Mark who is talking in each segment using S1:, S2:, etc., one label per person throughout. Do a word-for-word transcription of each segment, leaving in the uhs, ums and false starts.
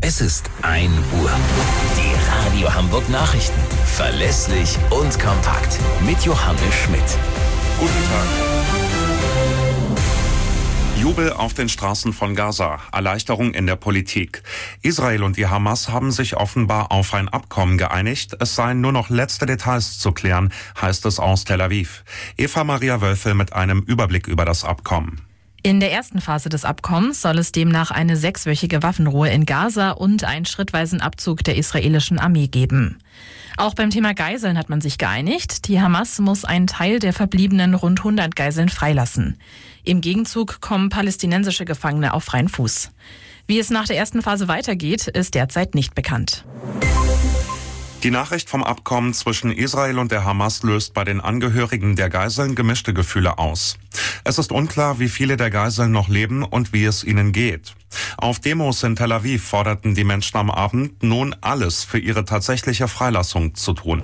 S1: Es ist ein Uhr. Die Radio Hamburg Nachrichten. Verlässlich und kompakt. Mit Johannes Schmidt.
S2: Guten Tag. Jubel auf den Straßen von Gaza, Erleichterung in der Politik. Israel und die Hamas haben sich offenbar auf ein Abkommen geeinigt. Es seien nur noch letzte Details zu klären, heißt es aus Tel Aviv. Eva Maria Wölfel mit einem Überblick über das Abkommen.
S3: In der ersten Phase des Abkommens soll es demnach eine sechswöchige Waffenruhe in Gaza und einen schrittweisen Abzug der israelischen Armee geben. Auch beim Thema Geiseln hat man sich geeinigt. Die Hamas muss einen Teil der verbliebenen rund hundert Geiseln freilassen. Im Gegenzug kommen palästinensische Gefangene auf freien Fuß. Wie es nach der ersten Phase weitergeht, ist derzeit nicht bekannt.
S2: Die Nachricht vom Abkommen zwischen Israel und der Hamas löst bei den Angehörigen der Geiseln gemischte Gefühle aus. Es ist unklar, wie viele der Geiseln noch leben und wie es ihnen geht. Auf Demos in Tel Aviv forderten die Menschen am Abend, nun alles für ihre tatsächliche Freilassung zu tun.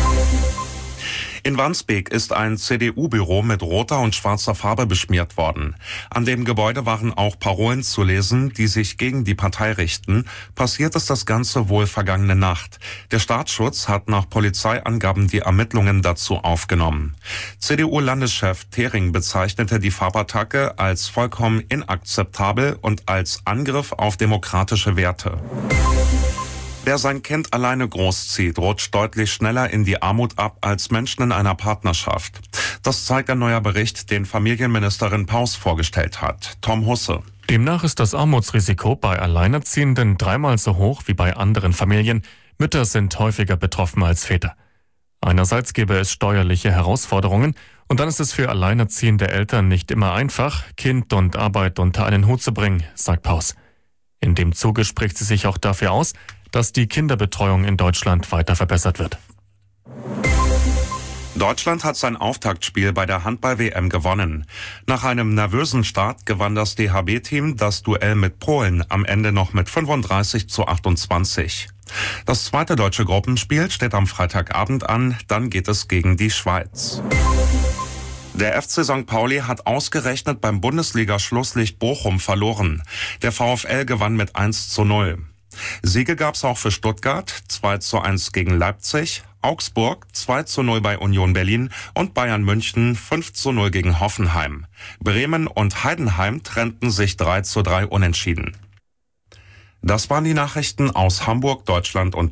S2: In Wandsbek ist ein C D U-Büro mit roter und schwarzer Farbe beschmiert worden. An dem Gebäude waren auch Parolen zu lesen, die sich gegen die Partei richten. Passiert ist das Ganze wohl vergangene Nacht. Der Staatsschutz hat nach Polizeiangaben die Ermittlungen dazu aufgenommen. C D U-Landeschef Thering bezeichnete die Farbattacke als vollkommen inakzeptabel und als Angriff auf demokratische Werte. Wer sein Kind alleine großzieht, rutscht deutlich schneller in die Armut ab als Menschen in einer Partnerschaft. Das zeigt ein neuer Bericht, den Familienministerin Paus vorgestellt hat. Tom Husse.
S4: Demnach ist das Armutsrisiko bei Alleinerziehenden dreimal so hoch wie bei anderen Familien. Mütter sind häufiger betroffen als Väter. Einerseits gäbe es steuerliche Herausforderungen und dann ist es für alleinerziehende Eltern nicht immer einfach, Kind und Arbeit unter einen Hut zu bringen, sagt Paus. In dem Zuge spricht sie sich auch dafür aus, dass die Kinderbetreuung in Deutschland weiter verbessert wird.
S2: Deutschland hat sein Auftaktspiel bei der Handball-W M gewonnen. Nach einem nervösen Start gewann das D H B-Team das Duell mit Polen am Ende noch mit fünfunddreißig zu achtundzwanzig. Das zweite deutsche Gruppenspiel steht am Freitagabend an, dann geht es gegen die Schweiz. Der F C Sankt Pauli hat ausgerechnet beim Bundesliga-Schlusslicht Bochum verloren. Der VfL gewann mit eins zu null. Siege gab's auch für Stuttgart, zwei zu eins gegen Leipzig, Augsburg zwei zu null bei Union Berlin und Bayern München fünf zu null gegen Hoffenheim. Bremen und Heidenheim trennten sich drei zu drei unentschieden. Das waren die Nachrichten aus Hamburg, Deutschland und